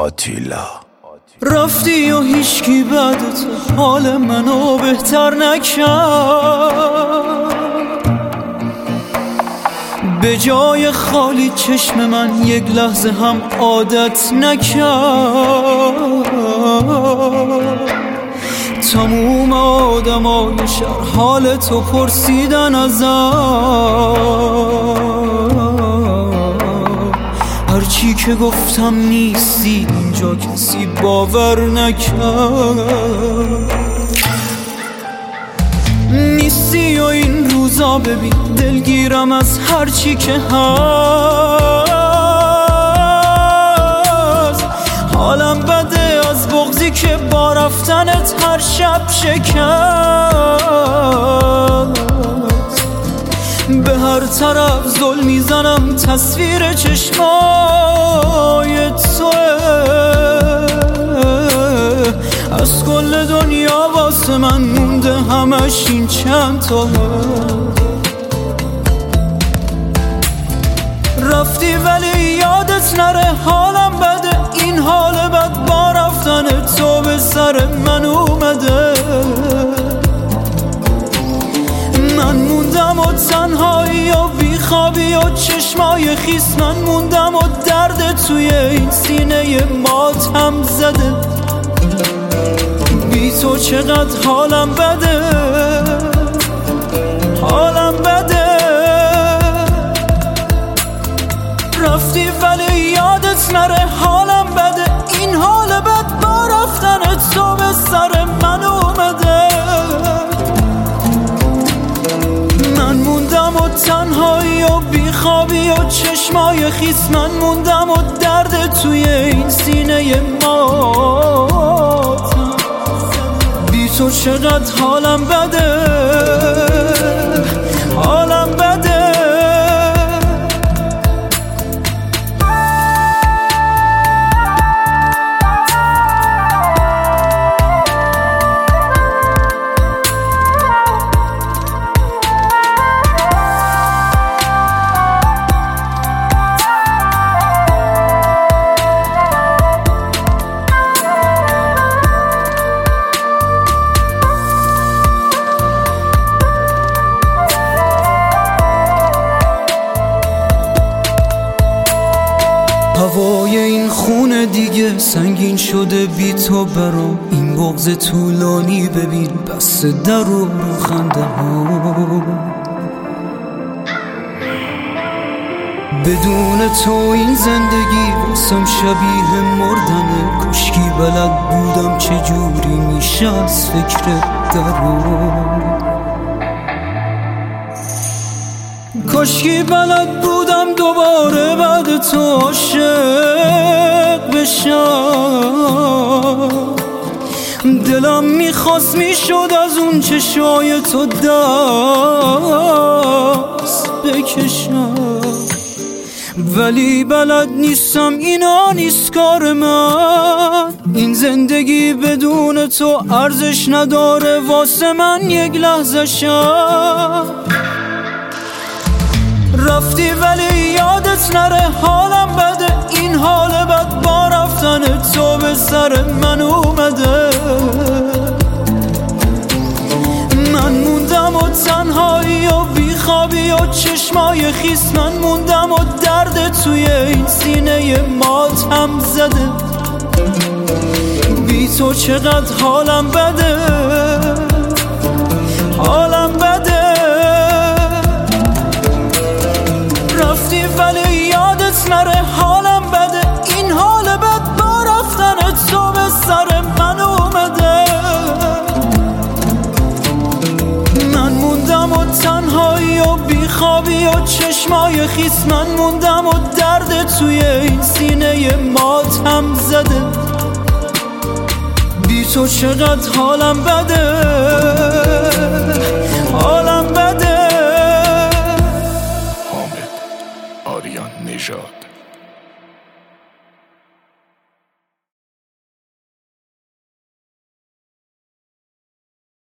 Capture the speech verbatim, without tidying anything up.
آتیلا. رفتی و هیچکی بعد تو حال منو بهتر نکرد، به جای خالی چشم من یک لحظه هم عادت نکرد. تموم آدمای شهر حال تو پرسیدن ازم، هرچی که گفتم نیستی اینجا کسی باور نکرد. نیستی و این روزا ببین دلگیرم از هرچی که هست. حالم بده از بغضی که با رفتنت هر شب شکست. به هر طرف ظلم میزنم تصویر چشمای توه. از کل دنیا واسه من مونده همش این چند تا. رفتی ولی یادت نره حالم بده، این حال بد با رفتن تو به سر من اومده. من موندم و تنهایی و بیخوابی و چشمای خیس، من موندم و درد توی این سینه ماتم زده. بی تو چقدر حالم بده، حالم بده. رفتی ولی یادت نره حالم بده، این حال بد با رفتن تو به سر من اومده. من موندم و تنهایی و بیخوابی و چشمای خیس، من موندم و درد توی این سینه ماتم. بی تو چقدر حالم بده، حالم بده. هوای این خونه دیگه سنگین شده بی تو برام. این بغض طولانی ببین بس در و رو خنده ها. بدون تو این زندگی واسم شبیه مردنه. کشکی بلد بودم چجوری میشه از فکر درام. کاشکی بلد بودم دوباره بعد تو عاشق بشم. دلم میخواست میشد از اون چشای تو دست بکشم، ولی بلد نیستم، اینا نیست کار من. این زندگی بدون تو ارزش نداره واسه من یک لحظه شم. رفتی ولی یادت نره حالم بده، این حال بد با رفتن تو به سر من اومده. من موندم و تنهایی و بیخوابی و چشمای خیس، من موندم و درد توی این سینه ماتم زده. بی تو چقدر حالم بده، حالم بده. رفتی ولی یادت نره حالم بده، این حال بد با رفتن تو به سر من اومده. من موندم و تنهایی و بیخوابی و چشمای خیس، من موندم و درد توی این سینه ماتم زده. بی تو چقدر حالم بده.